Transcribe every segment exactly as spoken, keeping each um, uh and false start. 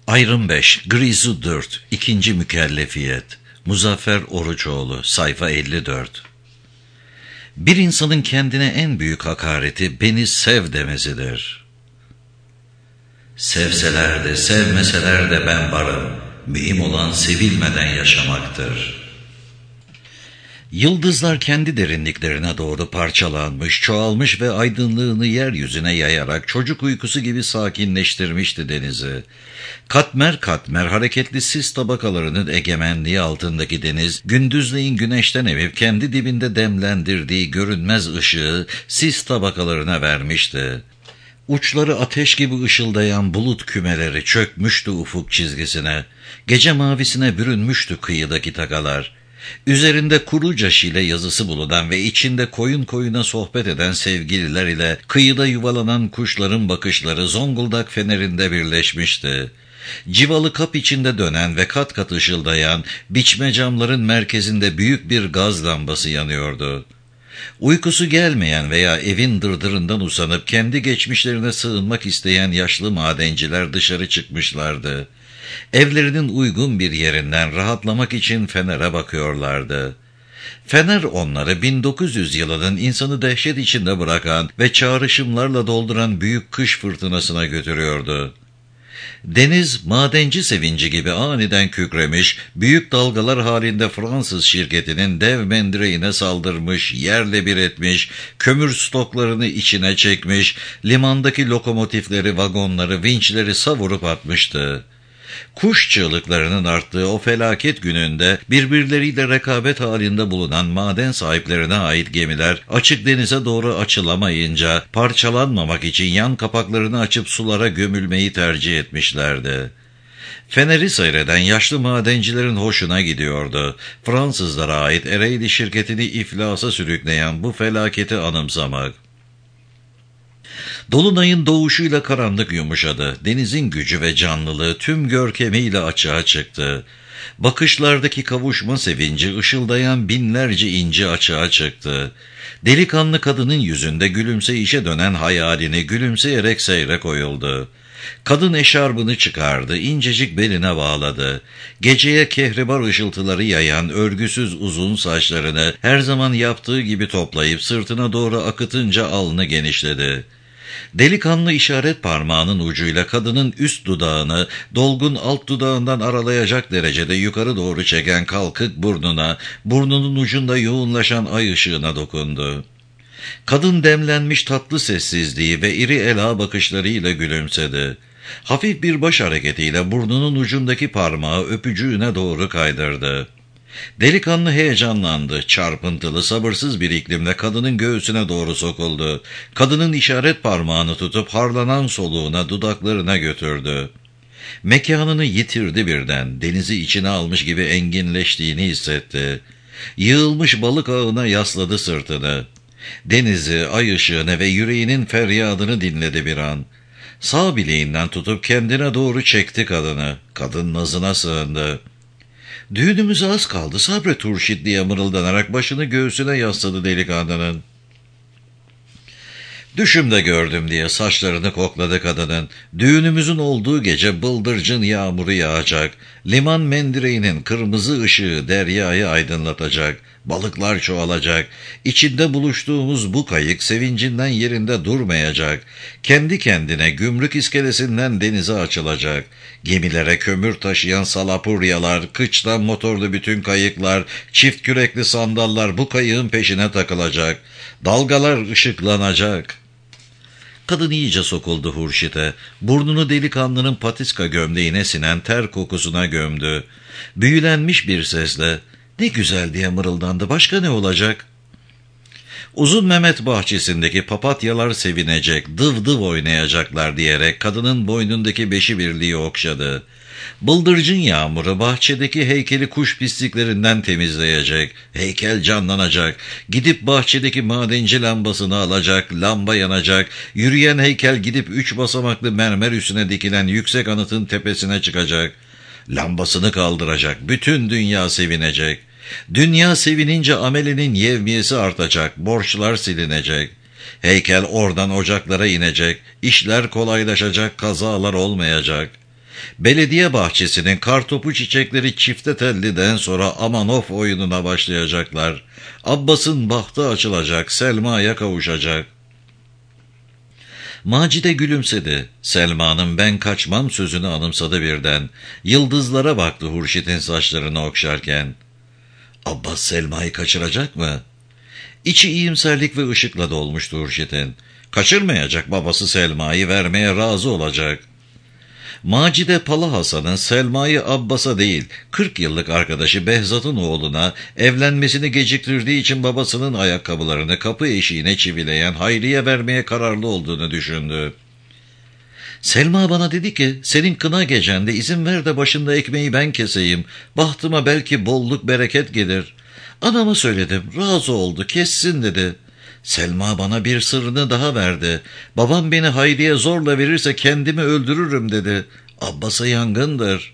Ayrım beş, Grizu dört, İkinci Mükellefiyet, Muzaffer Oruçoğlu, sayfa elli dört. Bir insanın kendine en büyük hakareti beni sev demesidir. Sevseler de sevmeseler de ben varım, mühim olan sevilmeden yaşamaktır. Yıldızlar kendi derinliklerine doğru parçalanmış, çoğalmış ve aydınlığını yeryüzüne yayarak çocuk uykusu gibi sakinleştirmişti denizi. Katmer katmer hareketli sis tabakalarının egemenliği altındaki deniz, gündüzleyin güneşten emip kendi dibinde demlendirdiği görünmez ışığı sis tabakalarına vermişti. Uçları ateş gibi ışıldayan bulut kümeleri çökmüştü ufuk çizgisine, gece mavisine bürünmüştü kıyıdaki tagalar. Üzerinde Kuruca Şile yazısı bulunan ve içinde koyun koyuna sohbet eden sevgililer ile kıyıda yuvalanan kuşların bakışları Zonguldak fenerinde birleşmişti. Civalı kap içinde dönen ve kat kat ışıldayan biçme camların merkezinde büyük bir gaz lambası yanıyordu. Uykusu gelmeyen veya evin dırdırından usanıp kendi geçmişlerine sığınmak isteyen yaşlı madenciler dışarı çıkmışlardı. Evlerinin uygun bir yerinden rahatlamak için fenere bakıyorlardı. Fener onları bin dokuz yüz yılının insanı dehşet içinde bırakan ve çağrışımlarla dolduran büyük kış fırtınasına götürüyordu. Deniz, madenci sevinci gibi aniden kükremiş, büyük dalgalar halinde Fransız şirketinin dev mendireğine saldırmış, yerle bir etmiş, kömür stoklarını içine çekmiş, limandaki lokomotifleri, vagonları, vinçleri savurup atmıştı. Kuş çığlıklarının arttığı o felaket gününde birbirleriyle rekabet halinde bulunan maden sahiplerine ait gemiler açık denize doğru açılamayınca parçalanmamak için yan kapaklarını açıp sulara gömülmeyi tercih etmişlerdi. Feneri seyreden yaşlı madencilerin hoşuna gidiyordu. Fransızlara ait Ereğli şirketini iflasa sürükleyen bu felaketi anımsamak. Dolunayın doğuşuyla karanlık yumuşadı. Denizin gücü ve canlılığı tüm görkemiyle açığa çıktı. Bakışlardaki kavuşma sevinci ışıldayan binlerce inci açığa çıktı. Delikanlı kadının yüzünde gülümseyişe dönen hayalini gülümseyerek seyre koyuldu. Kadın eşarbını çıkardı, incecik beline bağladı. Geceye kehribar ışıltıları yayan örgüsüz uzun saçlarını her zaman yaptığı gibi toplayıp sırtına doğru akıtınca alnı genişledi. Delikanlı işaret parmağının ucuyla kadının üst dudağını dolgun alt dudağından aralayacak derecede yukarı doğru çeken kalkık burnuna, burnunun ucunda yoğunlaşan ay ışığına dokundu. Kadın demlenmiş tatlı sessizliği ve iri ela bakışlarıyla gülümsedi. Hafif bir baş hareketiyle burnunun ucundaki parmağı öpücüğüne doğru kaydırdı. Delikanlı heyecanlandı, çarpıntılı, sabırsız bir iklimle kadının göğsüne doğru sokuldu. Kadının işaret parmağını tutup harlanan soluğuna, dudaklarına götürdü. Mekanını yitirdi birden, denizi içine almış gibi enginleştiğini hissetti. Yığılmış balık ağına yasladı sırtını. Denizi, ay ışığını ve yüreğinin feryadını dinledi bir an. Sağ bileğinden tutup kendine doğru çekti kadını. Kadın nazına sığındı. "Düğünümüze az kaldı, sabret Hurşit" diye mırıldanarak başını göğsüne yasladı delikanlının. "Düşümde gördüm" diye saçlarını kokladı kadının. "Düğünümüzün olduğu gece bıldırcın yağmuru yağacak. Liman mendireğinin kırmızı ışığı deryayı aydınlatacak. Balıklar çoğalacak. İçinde buluştuğumuz bu kayık sevincinden yerinde durmayacak. Kendi kendine gümrük iskelesinden denize açılacak. Gemilere kömür taşıyan salapuryalar, kıçtan motorlu bütün kayıklar, çift kürekli sandallar bu kayığın peşine takılacak. Dalgalar ışıklanacak." Kadın iyice sokuldu Hurşit'e. Burnunu delikanlının patiska gömleğine sinen ter kokusuna gömdü. Büyülenmiş bir sesle "Ne güzel" diye mırıldandı. "Başka ne olacak?" Uzun Mehmet bahçesindeki papatyalar sevinecek, dıv dıv oynayacaklar diyerek kadının boynundaki beşi birliği okşadı. Bıldırcın yağmuru bahçedeki heykeli kuş pisliklerinden temizleyecek. Heykel canlanacak. Gidip bahçedeki madenci lambasını alacak. Lamba yanacak. Yürüyen heykel gidip üç basamaklı mermer üstüne dikilen yüksek anıtın tepesine çıkacak. Lambasını kaldıracak. Bütün dünya sevinecek. Dünya sevinince amelinin yevmiyesi artacak. Borçlar silinecek. Heykel oradan ocaklara inecek. İşler kolaylaşacak. Kazalar olmayacak. Belediye bahçesinin kartopu çiçekleri çifte telliden sonra Amanov oyununa başlayacaklar. Abbas'ın bahtı açılacak, Selma'ya kavuşacak. Macide gülümsedi. Selma'nın ben kaçmam sözünü anımsadı birden. Yıldızlara baktı Hurşit'in saçlarını okşarken. Abbas Selma'yı kaçıracak mı? İçi iyimserlik ve ışıkla dolmuştu Hurşit'in. Kaçırmayacak, babası Selma'yı vermeye razı olacak. Macide Pala Hasan'ın Selma'yı Abbas'a değil, kırk yıllık arkadaşı Behzat'ın oğluna evlenmesini geciktirdiği için babasının ayakkabılarını kapı eşiğine çivileyen Hayri'ye vermeye kararlı olduğunu düşündü. Selma bana dedi ki, senin kına gecende izin ver de başında ekmeği ben keseyim, bahtıma belki bolluk bereket gelir. Anama söyledim, razı oldu, kessin dedi. Selma bana bir sırrını daha verdi. Babam beni Hayri'ye zorla verirse kendimi öldürürüm dedi. Abbas'a yangındır.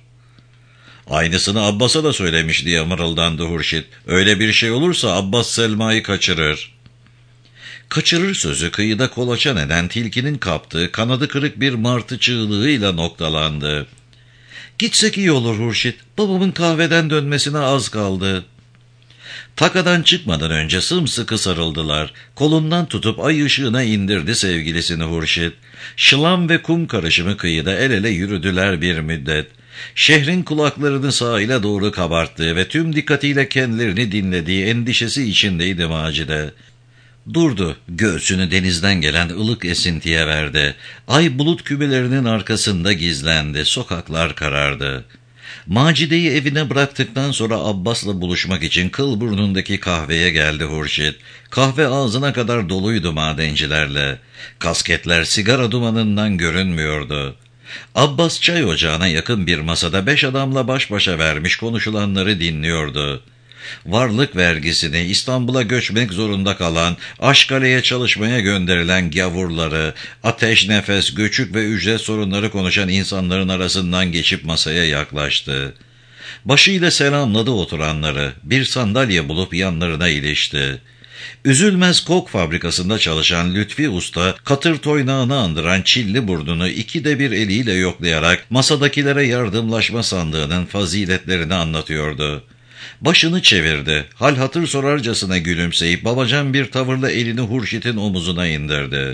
Aynısını Abbas'a da söylemiş diye mırıldandı Hurşit. Öyle bir şey olursa Abbas Selma'yı kaçırır. Kaçırır sözü kıyıda kolaçan eden tilkinin kaptığı kanadı kırık bir martı çığlığıyla noktalandı. Gitsek iyi olur Hurşit. Babamın kahveden dönmesine az kaldı. Takadan çıkmadan önce sımsıkı sarıldılar. Kolundan tutup ay ışığına indirdi sevgilisini Hurşit. Şılam ve kum karışımı kıyıda el ele yürüdüler bir müddet. Şehrin kulaklarını sahile doğru kabarttığı ve tüm dikkatiyle kendilerini dinlediği endişesi içindeydi Macide. Durdu, göğsünü denizden gelen ılık esintiye verdi. Ay bulut kümelerinin arkasında gizlendi, sokaklar karardı. Macide'yi evine bıraktıktan sonra Abbas'la buluşmak için Kılburnu'ndaki kahveye geldi Hurşit. Kahve ağzına kadar doluydu madencilerle. Kasketler sigara dumanından görünmüyordu. Abbas çay ocağına yakın bir masada beş adamla baş başa vermiş konuşulanları dinliyordu. Varlık vergisini İstanbul'a göçmek zorunda kalan, Aşkale'ye çalışmaya gönderilen gavurları, ateş, nefes, göçük ve ücret sorunları konuşan insanların arasından geçip masaya yaklaştı. Başıyla selamladı oturanları, bir sandalye bulup yanlarına ilişti. Üzülmez Kok fabrikasında çalışan Lütfi Usta, katır toynağını andıran çilli burnunu ikide bir eliyle yoklayarak masadakilere yardımlaşma sandığının faziletlerini anlatıyordu. Başını çevirdi, hal hatır sorarcasına gülümseyip babacan bir tavırla elini Hurşit'in omuzuna indirdi.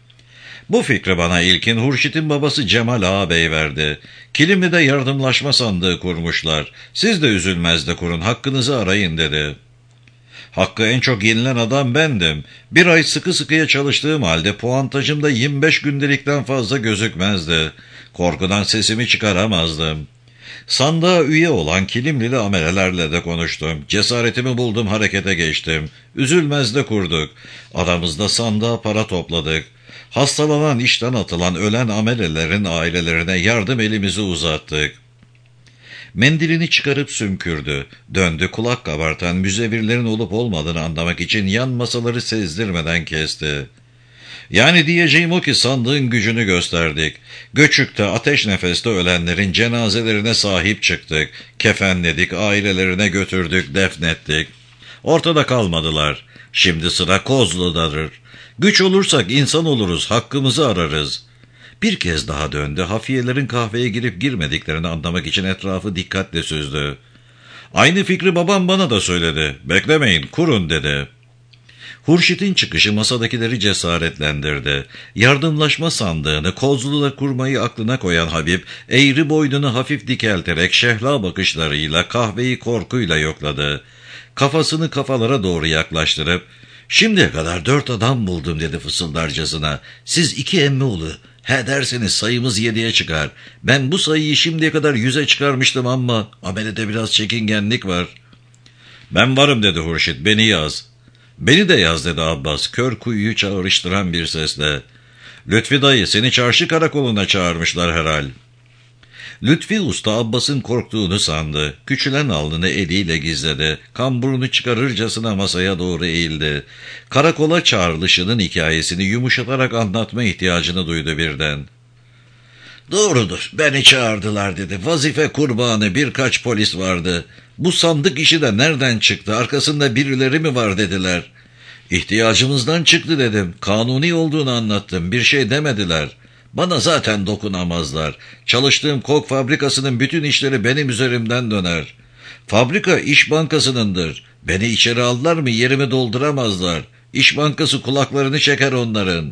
Bu fikri bana ilkin Hurşit'in babası Cemal Ağabey verdi. Kilimli'de yardımlaşma sandığı kurmuşlar. Siz de Üzülmez'de kurun, hakkınızı arayın dedi. Hakkı en çok yenilen adam bendim. Bir ay sıkı sıkıya çalıştığım halde puantajım da yirmi beş gündelikten fazla gözükmezdi. Korkudan sesimi çıkaramazdım. Sandığa üye olan Kilimlili amelelerle de konuştum. Cesaretimi buldum, harekete geçtim. Üzülmez'de kurduk. Aramızda sandığa para topladık. Hastalanan, işten atılan, ölen amelelerin ailelerine yardım elimizi uzattık. Mendilini çıkarıp sümkürdü. Döndü, kulak kabartan müzevirlerin olup olmadığını anlamak için yan masaları sezdirmeden kesti. Yani diyeceğim o ki sandığın gücünü gösterdik. Göçük'te, ateş nefeste ölenlerin cenazelerine sahip çıktık. Kefenledik, ailelerine götürdük, defnettik. Ortada kalmadılar. Şimdi sıra Kozlu'dadır. Güç olursak insan oluruz, hakkımızı ararız. Bir kez daha döndü, hafiyelerin kahveye girip girmediklerini anlamak için etrafı dikkatle süzdü. Aynı fikri babam bana da söyledi. Beklemeyin, kurun dedi. Hurşit'in çıkışı masadakileri cesaretlendirdi. Yardımlaşma sandığını Kozlu'da kurmayı aklına koyan Habib, eğri boynunu hafif dikelterek şehla bakışlarıyla kahveyi korkuyla yokladı. Kafasını kafalara doğru yaklaştırıp, ''Şimdiye kadar dört adam buldum'' dedi fısıldarcasına. ''Siz iki emmioğlu, he derseniz sayımız yediye çıkar. Ben bu sayıyı şimdiye kadar yüze çıkarmıştım ama amelede biraz çekingenlik var.'' ''Ben varım'' dedi Hurşit, ''beni yaz.'' ''Beni de yaz'' dedi Abbas, kör kuyuyu çağrıştıran bir sesle. ''Lütfi dayı, seni çarşı karakoluna çağırmışlar herhal.'' Lütfi Usta Abbas'ın korktuğunu sandı. Küçülen alnını eliyle gizledi. Kamburunu çıkarırcasına masaya doğru eğildi. Karakola çağrılışının hikayesini yumuşatarak anlatma ihtiyacını duydu birden. ''Doğrudur, beni çağırdılar'' dedi. ''Vazife kurbanı birkaç polis vardı. Bu sandık işi de nereden çıktı? Arkasında birileri mi var?'' dediler. ''İhtiyacımızdan çıktı'' dedim. ''Kanuni olduğunu anlattım. Bir şey demediler.'' Bana zaten dokunamazlar. Çalıştığım kok fabrikasının bütün işleri benim üzerimden döner. Fabrika İş Bankası'nındır. Beni içeri aldılar mı yerimi dolduramazlar. İş Bankası kulaklarını çeker onların.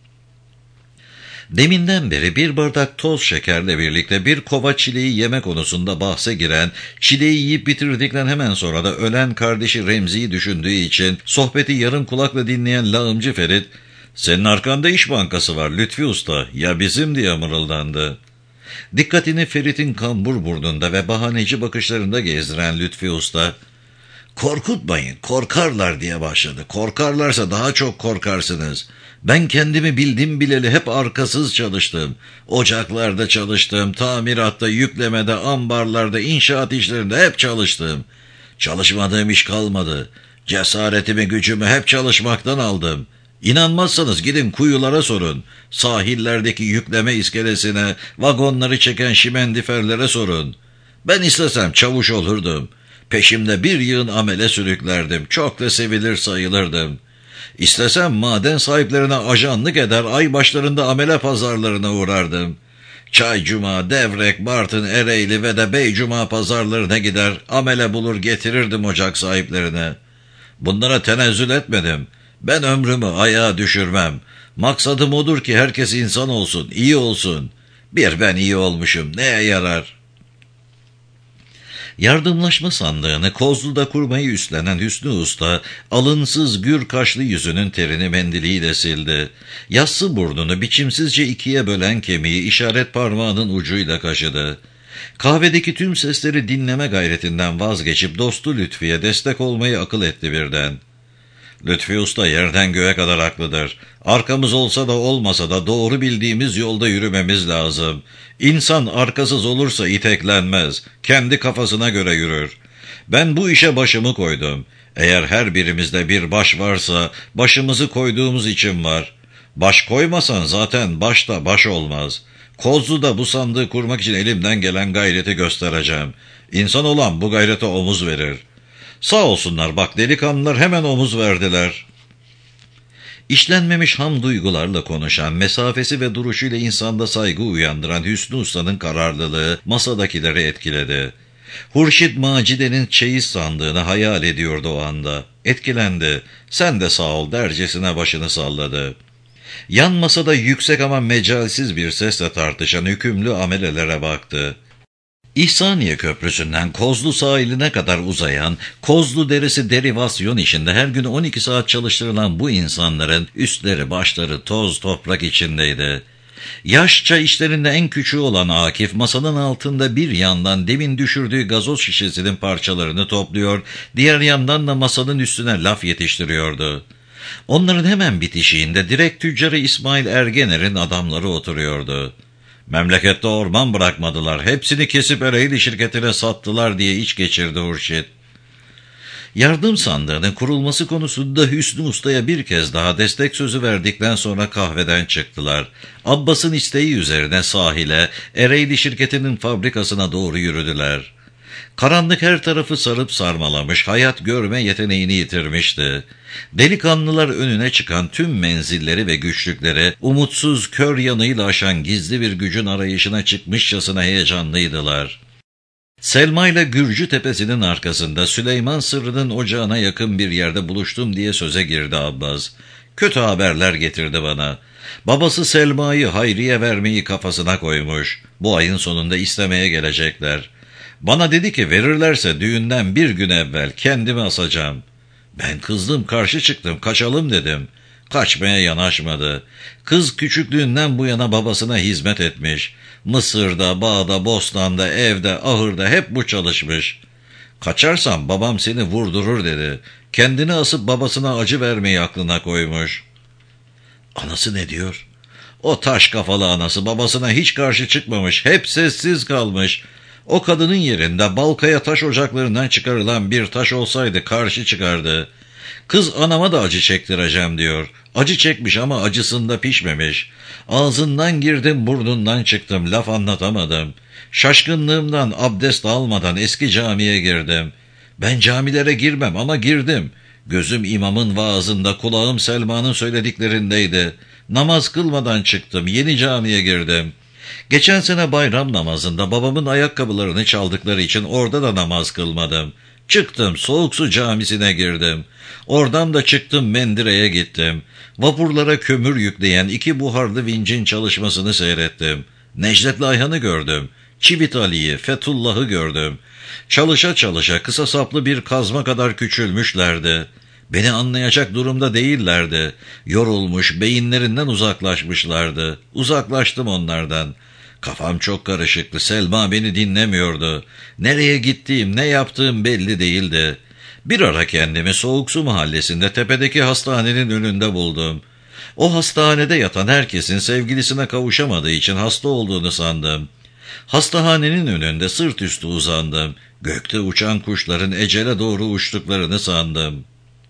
Deminden beri bir bardak toz şekerle birlikte bir kova çileği yeme konusunda bahse giren, çileği yiyip bitirdikten hemen sonra da ölen kardeşi Remzi'yi düşündüğü için sohbeti yarım kulakla dinleyen lağımcı Ferit, "Senin arkanda İş Bankası var Lütfi Usta, ya bizim?" diye mırıldandı. Dikkatini Ferit'in kambur burnunda ve bahaneci bakışlarında gezdiren Lütfi Usta, "Korkutmayın, korkarlar" diye başladı. "Korkarlarsa daha çok korkarsınız. Ben kendimi bildim bileli hep arkasız çalıştım. Ocaklarda çalıştım, tamiratta, yüklemede, ambarlarda, inşaat işlerinde hep çalıştım. Çalışmadığım iş kalmadı. Cesaretimi, gücümü hep çalışmaktan aldım. İnanmazsanız gidin kuyulara sorun. Sahillerdeki yükleme iskelesine, vagonları çeken şimendiferlere sorun. Ben istesem çavuş olurdum. Peşimde bir yığın amele sürüklerdim. Çok da sevilir sayılırdım. İstesem maden sahiplerine ajanlık eder, ay başlarında amele pazarlarına uğrardım. Çaycuma, Devrek, Bartın, Ereğli ve de Beycuma pazarlarına gider, amele bulur getirirdim ocak sahiplerine. Bunlara tenezzül etmedim. Ben ömrümü ayağa düşürmem. Maksadım odur ki herkes insan olsun, iyi olsun. Bir ben iyi olmuşum, neye yarar?" Yardımlaşma sandığını Kozlu'da kurmayı üstlenen Hüsnü Usta, alınsız gür kaşlı yüzünün terini mendiliyle sildi. Yassı burnunu biçimsizce ikiye bölen kemiği işaret parmağının ucuyla kaşıdı. Kahvedeki tüm sesleri dinleme gayretinden vazgeçip dostu Lütfi'ye destek olmayı akıl etti birden. "Lütfi Usta yerden göğe kadar haklıdır. Arkamız olsa da olmasa da doğru bildiğimiz yolda yürümemiz lazım. İnsan arkasız olursa iteklenmez, kendi kafasına göre yürür. Ben bu işe başımı koydum. Eğer her birimizde bir baş varsa başımızı koyduğumuz için var. Baş koymasan zaten baş da baş olmaz. Kozlu'da bu sandığı kurmak için elimden gelen gayreti göstereceğim. İnsan olan bu gayrete omuz verir. Sağ olsunlar bak delikanlılar hemen omuz verdiler." İşlenmemiş ham duygularla konuşan, mesafesi ve duruşuyla insanda saygı uyandıran Hüsnü Usta'nın kararlılığı masadakileri etkiledi. Hurşit Macide'nin çeyiz sandığını hayal ediyordu o anda. Etkilendi. "Sen de sağ ol" dercesine başını salladı. Yan masada yüksek ama mecalsiz bir sesle tartışan hükümlü amelelere baktı. İhsaniye Köprüsü'nden Kozlu sahiline kadar uzayan, Kozlu Deresi derivasyon işinde her gün on iki saat çalıştırılan bu insanların üstleri başları toz toprak içindeydi. Yaşça işlerinde en küçüğü olan Akif masanın altında bir yandan demin düşürdüğü gazoz şişesinin parçalarını topluyor, diğer yandan da masanın üstüne laf yetiştiriyordu. Onların hemen bitişiğinde direkt tüccarı İsmail Ergener'in adamları oturuyordu. "Memlekette orman bırakmadılar, hepsini kesip Ereğli şirketine sattılar" diye iç geçirdi Hurşit. Yardım sandığının kurulması konusunda Hüsnü Usta'ya bir kez daha destek sözü verdikten sonra kahveden çıktılar. Abbas'ın isteği üzerine sahile, Ereğli şirketinin fabrikasına doğru yürüdüler. Karanlık her tarafı sarıp sarmalamış, hayat görme yeteneğini yitirmişti. Delikanlılar önüne çıkan tüm menzilleri ve güçlükleri, umutsuz kör yanıyla aşan gizli bir gücün arayışına çıkmışçasına heyecanlıydılar. Selma ile Gürcü Tepesi'nin arkasında Süleyman Sırrı'nın ocağına yakın bir yerde buluştum diye söze girdi Abbas. Kötü haberler getirdi bana. Babası Selma'yı Hayri'ye vermeyi kafasına koymuş. Bu ayın sonunda istemeye gelecekler. Bana dedi ki verirlerse düğünden bir gün evvel kendimi asacağım. Ben kızdım, karşı çıktım, kaçalım dedim. Kaçmaya yanaşmadı. Kız küçüklüğünden bu yana babasına hizmet etmiş. Mısır'da, bağda, bostanda, evde, ahırda hep bu çalışmış. Kaçarsam babam seni vurdurur dedi. Kendini asıp babasına acı vermeyi aklına koymuş. Anası ne diyor? O taş kafalı anası babasına hiç karşı çıkmamış, hep sessiz kalmış. O kadının yerinde Balkaya taş ocaklarından çıkarılan bir taş olsaydı karşı çıkardı. Kız anama da acı çektireceğim diyor. Acı çekmiş ama acısında pişmemiş. Ağzından girdim burnundan çıktım, laf anlatamadım. Şaşkınlığımdan abdest almadan eski camiye girdim. Ben camilere girmem ama girdim. Gözüm imamın vaazında, kulağım Selma'nın söylediklerindeydi. Namaz kılmadan çıktım, yeni camiye girdim. Geçen sene bayram namazında babamın ayakkabılarını çaldıkları için orada da namaz kılmadım. Çıktım, Soğuk Su Camisi'ne girdim. Oradan da çıktım, Mendire'ye gittim. Vapurlara kömür yükleyen iki buharlı vincin çalışmasını seyrettim. Necdet Ayhan'ı gördüm. Çivit Ali'yi, Fethullah'ı gördüm. Çalışa çalışa kısa saplı bir kazma kadar küçülmüşlerdi. Beni anlayacak durumda değillerdi. Yorulmuş, beyinlerinden uzaklaşmışlardı. Uzaklaştım onlardan. Kafam çok karışıktı. Selma beni dinlemiyordu. Nereye gittiğim, ne yaptığım belli değildi. Bir ara kendimi Soğuk Su Mahallesi'nde tepedeki hastanenin önünde buldum. O hastanede yatan herkesin sevgilisine kavuşamadığı için hasta olduğunu sandım. Hastahanenin önünde sırt üstü uzandım. Gökte uçan kuşların ecele doğru uçtuklarını sandım.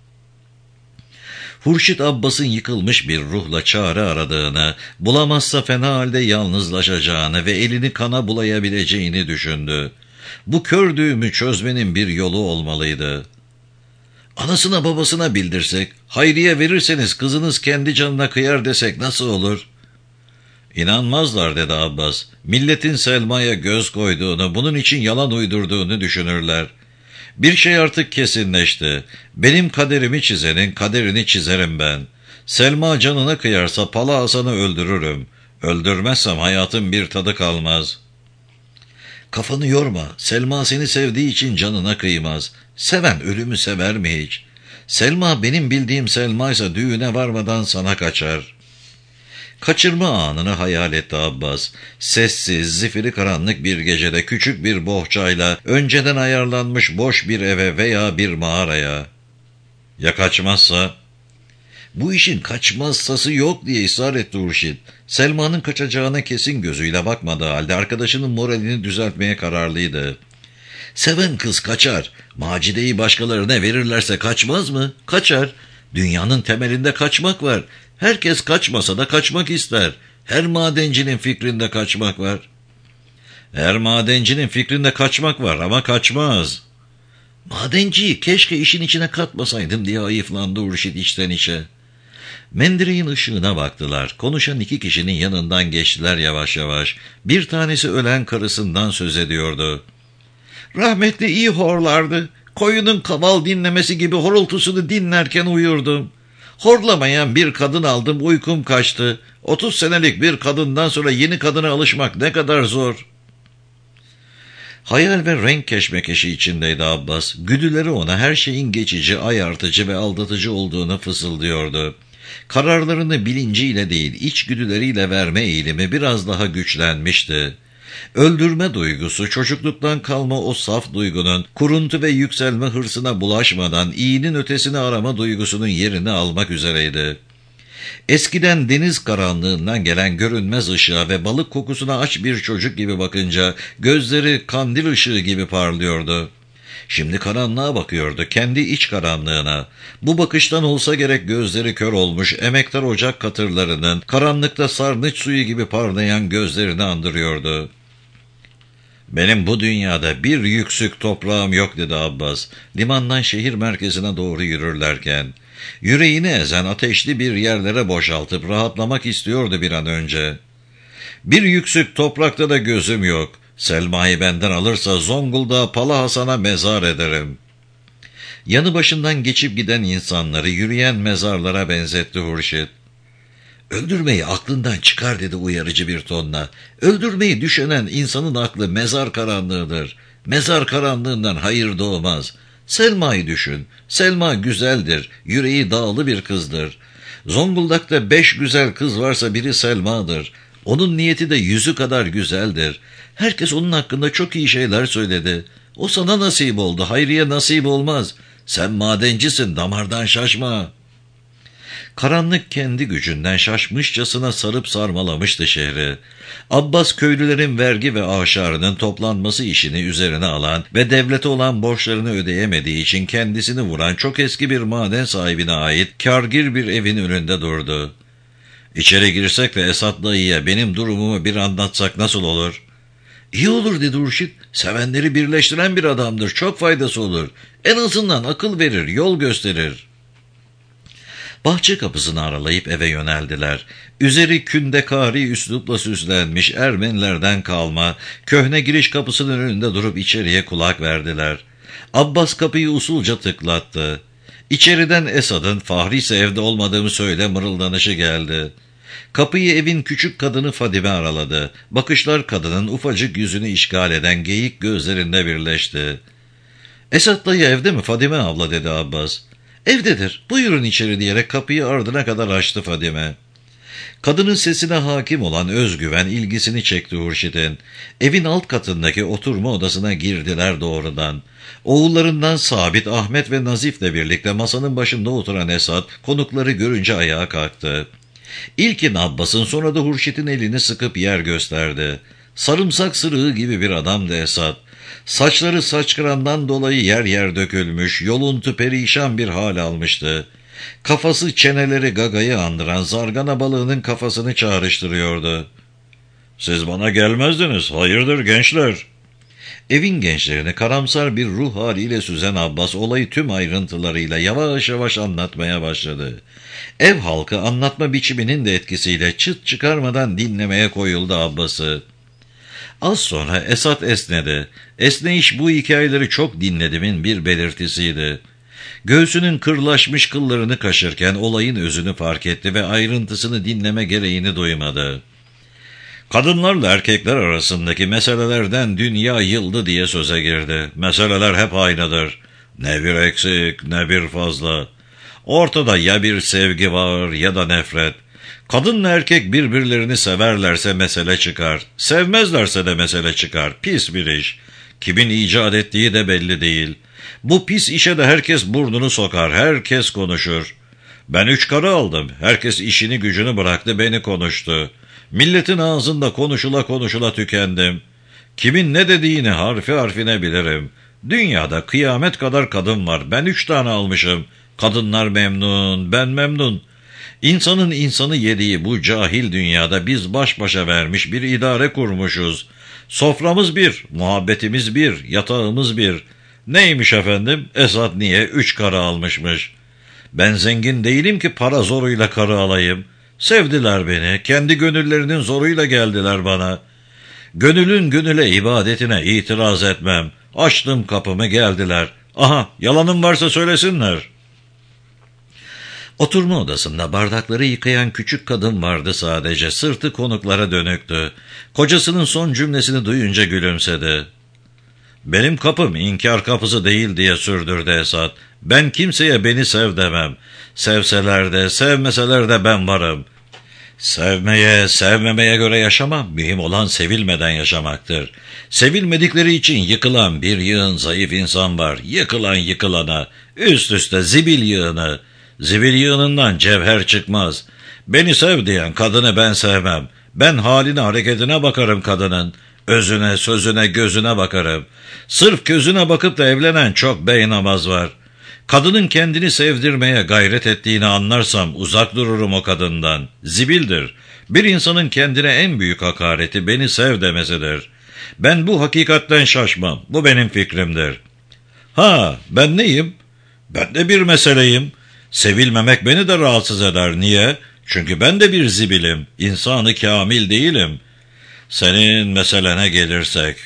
Hurşit Abbas'ın yıkılmış bir ruhla çare aradığını, bulamazsa fena halde yalnızlaşacağını ve elini kana bulayabileceğini düşündü. Bu kördüğümü çözmenin bir yolu olmalıydı. Anasına babasına bildirsek, hayriye verirseniz kızınız kendi canına kıyar desek nasıl olur? İnanmazlar dedi Abbas. Milletin Selma'ya göz koyduğunu, bunun için yalan uydurduğunu düşünürler. Bir şey artık kesinleşti. Benim kaderimi çizenin kaderini çizerim ben. Selma canına kıyarsa Pala Hasan'ı öldürürüm. Öldürmezsem hayatın bir tadı kalmaz. Kafanı yorma. Selma seni sevdiği için canına kıymaz. Seven ölümü sever mi hiç? Selma benim bildiğim Selma'ysa düğüne varmadan sana kaçar. Kaçırma anını hayal etti Abbas. Sessiz, zifiri karanlık bir gecede küçük bir bohçayla önceden ayarlanmış boş bir eve veya bir mağaraya. Ya kaçmazsa? Bu işin kaçmazsası yok diye ısrar etti Hurşit. Selma'nın kaçacağına kesin gözüyle bakmadığı halde arkadaşının moralini düzeltmeye kararlıydı. Seven kız kaçar. Macide'yi başkalarına verirlerse kaçmaz mı? Kaçar. Dünyanın temelinde kaçmak var. Herkes kaçmasa da kaçmak ister. Her madencinin fikrinde kaçmak var. Her madencinin fikrinde kaçmak var ama kaçmaz. Madenciyi keşke işin içine katmasaydım diye ayıflandı Hurşit içten içe. Mendireğin ışığına baktılar. Konuşan iki kişinin yanından geçtiler yavaş yavaş. Bir tanesi ölen karısından söz ediyordu. Rahmetli iyi horlardı. Koyunun kaval dinlemesi gibi horultusunu dinlerken uyurdum. Horlamayan bir kadın aldım, uykum kaçtı. Otuz senelik bir kadından sonra yeni kadına alışmak ne kadar zor. Hayal ve renk keşmekeşi içindeydi Abbas. Güdüleri ona her şeyin geçici, ayartıcı ve aldatıcı olduğunu fısıldıyordu. Kararlarını bilinciyle değil, içgüdüleriyle verme eğilimi biraz daha güçlenmişti. Öldürme duygusu çocukluktan kalma o saf duygunun kuruntu ve yükselme hırsına bulaşmadan iyinin ötesini arama duygusunun yerini almak üzereydi. Eskiden deniz karanlığından gelen görünmez ışığa ve balık kokusuna aç bir çocuk gibi bakınca gözleri kandil ışığı gibi parlıyordu. Şimdi karanlığa bakıyordu, kendi iç karanlığına. Bu bakıştan olsa gerek gözleri kör olmuş, emektar ocak katırlarının karanlıkta sarnıç suyu gibi parlayan gözlerini andırıyordu. Benim bu dünyada bir yüksük toprağım yok dedi Abbas, limandan şehir merkezine doğru yürürlerken. Yüreğini ezen ateşli bir yerlere boşaltıp rahatlamak istiyordu bir an önce. Bir yüksük toprakta da gözüm yok. Selma'yı benden alırsa Zonguldak'a Pala Hasan'a mezar ederim. Yanı başından geçip giden insanları yürüyen mezarlara benzetti Hurşit. Öldürmeyi aklından çıkar dedi uyarıcı bir tonla. Öldürmeyi düşünen insanın aklı mezar karanlığıdır. Mezar karanlığından hayır doğmaz. Selma'yı düşün. Selma güzeldir, yüreği dağlı bir kızdır. Zonguldak'ta beş güzel kız varsa biri Selma'dır. Onun niyeti de yüzü kadar güzeldir. Herkes onun hakkında çok iyi şeyler söyledi. O sana nasip oldu, Hayriye nasip olmaz. Sen madencisin, damardan şaşma. Karanlık kendi gücünden şaşmışçasına sarıp sarmalamıştı şehri. Abbas köylülerin vergi ve aşarının toplanması işini üzerine alan ve devlete olan borçlarını ödeyemediği için kendisini vuran çok eski bir maden sahibine ait kârgir bir evin önünde durdu. İçeri girsek ve Esat dayıya benim durumumu bir anlatsak nasıl olur? İyi olur dedi Hurşit. Sevenleri birleştiren bir adamdır. Çok faydası olur. En azından akıl verir, yol gösterir. Bahçe kapısını aralayıp eve yöneldiler. Üzeri kündekari üslupla süslenmiş Ermenilerden kalma, köhne giriş kapısının önünde durup içeriye kulak verdiler. Abbas kapıyı usulca tıklattı. İçeriden Esad'ın Fahri ise evde olmadığımı söyle mırıldanışı geldi. Kapıyı evin küçük kadını Fadime araladı. Bakışlar kadının ufacık yüzünü işgal eden geyik gözlerinde birleşti. "Esad dayı evde mi Fadime abla?" dedi Abbas. "Evdedir, buyurun içeri" diyerek kapıyı ardına kadar açtı Fadime. Kadının sesine hakim olan özgüven ilgisini çekti Hurşit'in. Evin alt katındaki oturma odasına girdiler doğrudan. Oğullarından Sabit, Ahmet ve Nazif'le birlikte masanın başında oturan Esad konukları görünce ayağa kalktı. İlkin Abbas'ın, sonra da Hurşit'in elini sıkıp yer gösterdi. Sarımsak sırığı gibi bir adamdı Esad. Saçları saçkırandan dolayı yer yer dökülmüş, yoluntu perişan bir hal almıştı. Kafası çeneleri gagayı andıran zargana balığının kafasını çağrıştırıyordu. "Siz bana gelmezdiniz, hayırdır gençler?" Evin gençlerini karamsar bir ruh haliyle süzen Abbas olayı tüm ayrıntılarıyla yavaş yavaş anlatmaya başladı. Ev halkı anlatma biçiminin de etkisiyle çıt çıkarmadan dinlemeye koyuldu Abbas'ı. Az sonra Esad esnedi. Esneyiş bu hikayeleri çok dinlediğimin bir belirtisiydi. Göğsünün kırlaşmış kıllarını kaşırken olayın özünü fark etti ve ayrıntısını dinleme gereğini duymadı. "Kadınlarla erkekler arasındaki meselelerden dünya yıldı" diye söze girdi. "Meseleler hep aynıdır. Ne bir eksik ne bir fazla. Ortada ya bir sevgi var ya da nefret. Kadınla erkek birbirlerini severlerse mesele çıkar. Sevmezlerse de mesele çıkar. Pis bir iş. Kimin icat ettiği de belli değil. Bu pis işe de herkes burnunu sokar, herkes konuşur. Ben üç karı aldım. Herkes işini gücünü bıraktı, beni konuştu. Milletin ağzında konuşula konuşula tükendim. Kimin ne dediğini harfi harfine bilirim. Dünyada kıyamet kadar kadın var. Ben üç tane almışım. Kadınlar memnun, ben memnun. İnsanın insanı yediği bu cahil dünyada biz baş başa vermiş bir idare kurmuşuz. Soframız bir, muhabbetimiz bir, yatağımız bir. Neymiş efendim? Esad niye üç karı almışmış? Ben zengin değilim ki para zoruyla karı alayım. Sevdiler beni, kendi gönüllerinin zoruyla geldiler bana. Gönülün gönüle ibadetine itiraz etmem. Açtım kapımı, geldiler. Aha, yalanım varsa söylesinler." Oturma odasında bardakları yıkayan küçük kadın vardı sadece. Sırtı konuklara dönüktü. Kocasının son cümlesini duyunca gülümsedi. "Benim kapım inkar kapısı değil" diye sürdürdü Esad. "Ben kimseye beni sev demem. Sevseler de sevmeseler de ben varım. Sevmeye, sevmemeye göre yaşamam. Mühim olan sevilmeden yaşamaktır. Sevilmedikleri için yıkılan bir yığın zayıf insan var. Yıkılan yıkılana, üst üste zibil yığını. Zibil yığınından cevher çıkmaz. Beni sev diyen kadını ben sevmem. Ben haline hareketine bakarım kadının. Özüne, sözüne, gözüne bakarım. Sırf gözüne bakıp da evlenen çok beynamaz var. Kadının kendini sevdirmeye gayret ettiğini anlarsam uzak dururum o kadından. Zibildir. Bir insanın kendine en büyük hakareti beni sev demesidir. Ben bu hakikatten şaşmam. Bu benim fikrimdir. Ha, ben neyim? Ben de bir meseleyim. Sevilmemek beni de rahatsız eder. Niye? Çünkü ben de bir zibilim. İnsanı kamil değilim. Senin meselene gelirsek.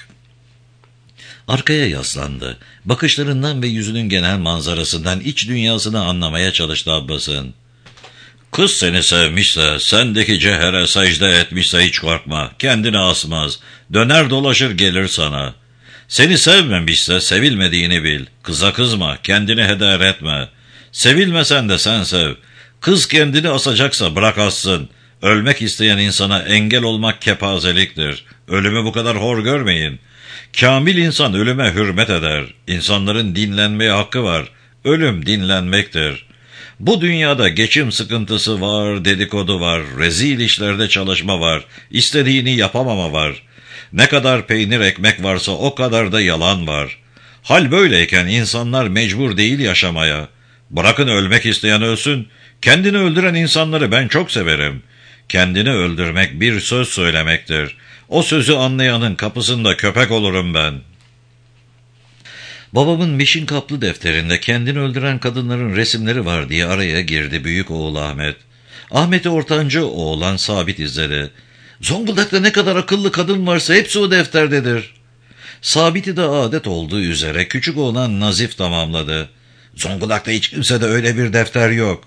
Arkaya yaslandı. Bakışlarından ve yüzünün genel manzarasından iç dünyasını anlamaya çalıştı Abbas'ın. Kız seni sevmişse, sendeki cehre secde etmişse hiç korkma. Kendini asmaz. Döner dolaşır gelir sana. Seni sevmemişse sevilmediğini bil. Kıza kızma, kendini heder etme. Sevilmesen de sen sev. Kız kendini asacaksa bırak assın. Ölmek isteyen insana engel olmak kepazeliktir. Ölümü bu kadar hor görmeyin. Kamil insan ölüme hürmet eder. İnsanların dinlenmeye hakkı var. Ölüm dinlenmektir. Bu dünyada geçim sıkıntısı var, dedikodu var, rezil işlerde çalışma var, istediğini yapamama var. Ne kadar peynir ekmek varsa o kadar da yalan var. Hal böyleyken insanlar mecbur değil yaşamaya. Bırakın ölmek isteyen ölsün. Kendini öldüren insanları ben çok severim. Kendini öldürmek bir söz söylemektir. O sözü anlayanın kapısında köpek olurum ben. Babamın mişin kaplı defterinde kendini öldüren kadınların resimleri var diye araya girdi büyük oğul Ahmet. Ahmet'i ortanca oğlan Sabit izledi. Zonguldak'ta ne kadar akıllı kadın varsa hepsi o defterdedir. Sabit'i de adet olduğu üzere küçük oğlan Nazif tamamladı. Zonguldak'ta hiç kimsede öyle bir defter yok.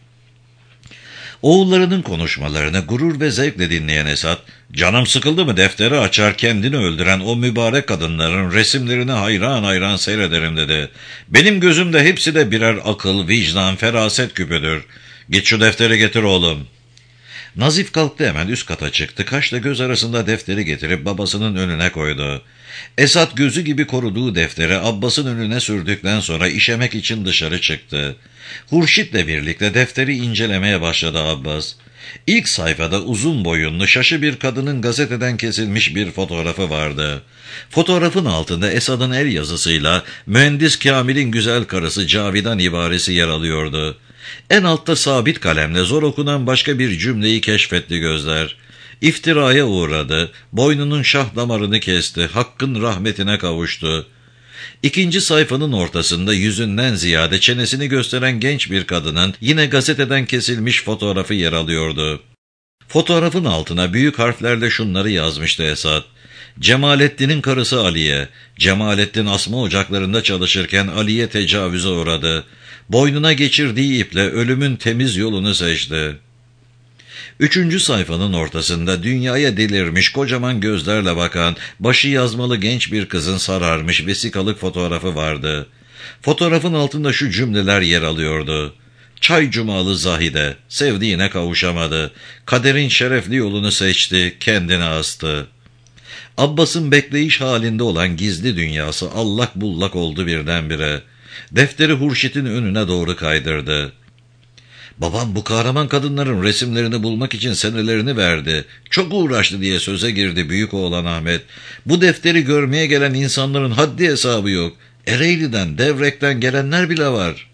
Oğullarının konuşmalarını gurur ve zevkle dinleyen Esat, canım sıkıldı mı defteri açar kendini öldüren o mübarek kadınların resimlerini hayran hayran seyrederim dedi. Benim gözümde hepsi de birer akıl, vicdan, feraset küpüdür. Git şu defteri getir oğlum. Nazif kalktı, hemen üst kata çıktı. Kaşla göz arasında defteri getirip babasının önüne koydu. Esat gözü gibi koruduğu defteri Abbas'ın önüne sürdükten sonra işemek için dışarı çıktı. Hurşit'le birlikte defteri incelemeye başladı Abbas. İlk sayfada uzun boyunlu şaşı bir kadının gazeteden kesilmiş bir fotoğrafı vardı. Fotoğrafın altında Esad'ın el yazısıyla mühendis Kamil'in güzel karısı Cavidan ibaresi yer alıyordu. En altta sabit kalemle zor okunan başka bir cümleyi keşfetti gözler. İftiraya uğradı, boynunun şah damarını kesti, Hakk'ın rahmetine kavuştu. İkinci sayfanın ortasında yüzünden ziyade çenesini gösteren genç bir kadının yine gazeteden kesilmiş fotoğrafı yer alıyordu. Fotoğrafın altına büyük harflerle şunları yazmıştı Esad. Cemalettin'in karısı Aliye. Cemalettin asma ocaklarında çalışırken Aliye tecavüze uğradı. Boynuna geçirdiği iple ölümün temiz yolunu seçti. Üçüncü sayfanın ortasında dünyaya delirmiş kocaman gözlerle bakan, başı yazmalı genç bir kızın sararmış vesikalık fotoğrafı vardı. Fotoğrafın altında şu cümleler yer alıyordu. Çay cumalı Zahide, sevdiğine kavuşamadı. Kaderin şerefli yolunu seçti, kendine astı. Abbas'ın bekleyiş halinde olan gizli dünyası allak bullak oldu birdenbire. Defteri Hurşit'in önüne doğru kaydırdı. Babam bu kahraman kadınların resimlerini bulmak için senelerini verdi. Çok uğraştı diye söze girdi büyük oğlan Ahmet. Bu defteri görmeye gelen insanların haddi hesabı yok. Ereğli'den, Devrek'ten gelenler bile var.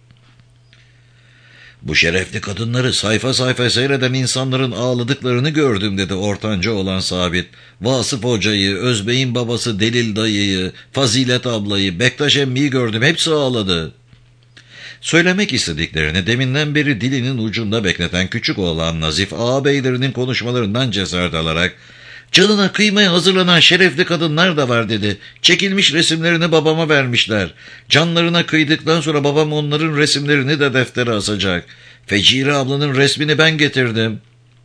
Bu şerefli kadınları sayfa sayfa seyreden insanların ağladıklarını gördüm dedi ortanca olan Sabit. Vasıf Hoca'yı, Özbey'in babası Delil dayıyı, Fazilet ablayı, Bektaş emmiyi gördüm, hepsi ağladı. Söylemek istediklerini deminden beri dilinin ucunda bekleten küçük oğlan Nazif ağabeylerinin konuşmalarından cesaret alarak canına kıymaya hazırlanan şerefli kadınlar da var dedi. Çekilmiş resimlerini babama vermişler. Canlarına kıydıktan sonra babam onların resimlerini de deftere asacak. Fecire ablanın resmini ben getirdim.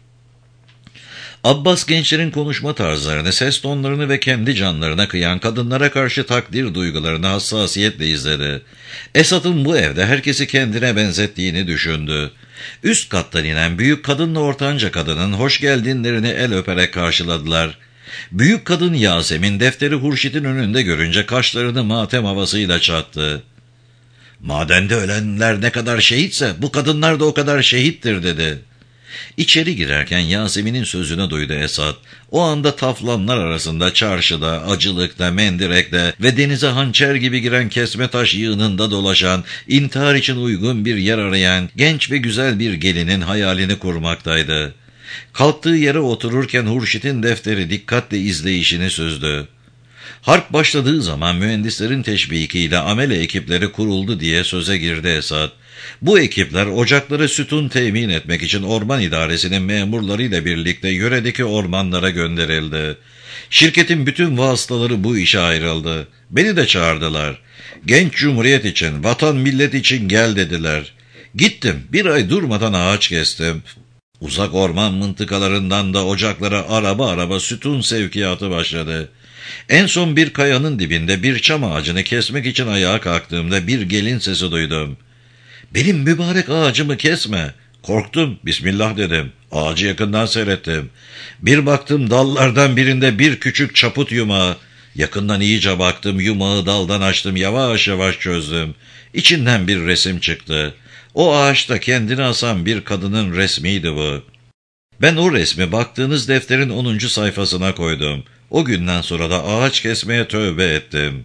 Abbas gençlerin konuşma tarzlarını, ses tonlarını ve kendi canlarına kıyan kadınlara karşı takdir duygularını hassasiyetle izledi. Esat'ın bu evde herkesi kendine benzettiğini düşündü. Üst kattan inen büyük kadınla ortanca kadının hoş geldinlerini el öperek karşıladılar. Büyük kadın Yasemin defteri Hurşit'in önünde görünce kaşlarını matem havasıyla çattı. Madende ölenler ne kadar şehitse bu kadınlar da o kadar şehittir dedi. İçeri girerken Yasemin'in sözünü duydu Esad. O anda taflanlar arasında çarşıda, acılıkta, mendirekte ve denize hançer gibi giren kesme taş yığınında dolaşan, intihar için uygun bir yer arayan genç ve güzel bir gelinin hayalini kurmaktaydı. Kalktığı yere otururken Hurşit'in defteri dikkatle izleyişini süzdü. Harp başladığı zaman mühendislerin teşvikiyle amele ekipleri kuruldu diye söze girdi Esad. Bu ekipler ocakları sütun temin etmek için orman idaresinin memurlarıyla birlikte yöredeki ormanlara gönderildi. Şirketin bütün vasıtaları bu işe ayrıldı. Beni de çağırdılar. Genç cumhuriyet için, vatan millet için gel dediler. Gittim, bir ay durmadan ağaç kestim. Uzak orman mıntıkalarından da ocaklara araba araba sütun sevkiyatı başladı. En son bir kayanın dibinde bir çam ağacını kesmek için ayağa kalktığımda bir gelin sesi duydum. Benim mübarek ağacımı kesme. Korktum, bismillah dedim. Ağacı yakından seyrettim. Bir baktım dallardan birinde bir küçük çaput yumağı. Yakından iyice baktım, yumağı daldan açtım, yavaş yavaş çözdüm. İçinden bir resim çıktı. O ağaçta kendini asan bir kadının resmiydi bu. Ben o resmi baktığınız defterin onuncu sayfasına koydum. O günden sonra da ağaç kesmeye tövbe ettim.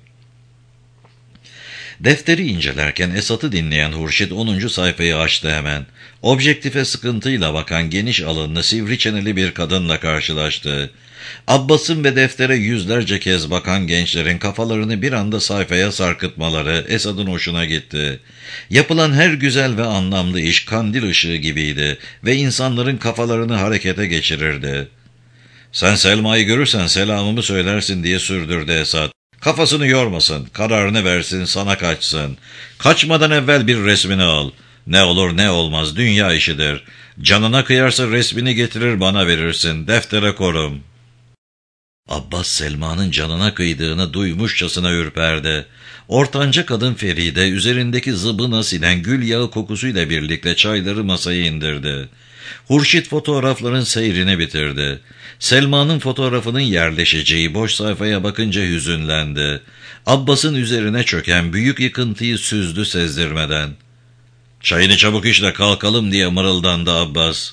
Defteri incelerken Esat'ı dinleyen Hurşit onuncu sayfayı açtı hemen. Objektife sıkıntıyla bakan geniş alınlı sivri çeneli bir kadınla karşılaştı. Abbas'ın ve deftere yüzlerce kez bakan gençlerin kafalarını bir anda sayfaya sarkıtmaları Esad'ın hoşuna gitti. Yapılan her güzel ve anlamlı iş kandil ışığı gibiydi ve insanların kafalarını harekete geçirirdi. "Sen Selma'yı görürsen selamımı söylersin," diye sürdürdü Esad. "Kafasını yormasın, kararını versin, sana kaçsın. Kaçmadan evvel bir resmini al. Ne olur ne olmaz, dünya işidir. Canına kıyarsa resmini getirir bana verirsin, deftere korum." Abbas Selma'nın canına kıydığını duymuşçasına ürperdi. Ortanca kadın Feride üzerindeki zıbına sinen gül yağı kokusuyla birlikte çayları masaya indirdi. Hurşit fotoğrafların seyrini bitirdi. Selma'nın fotoğrafının yerleşeceği boş sayfaya bakınca hüzünlendi. Abbas'ın üzerine çöken büyük yıkıntıyı süzdü sezdirmeden. "Çayını çabuk iç de kalkalım," diye mırıldandı Abbas.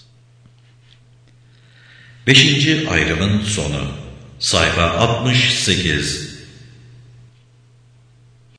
Beşinci ayrımın sonu. Sayfa altmış sekiz.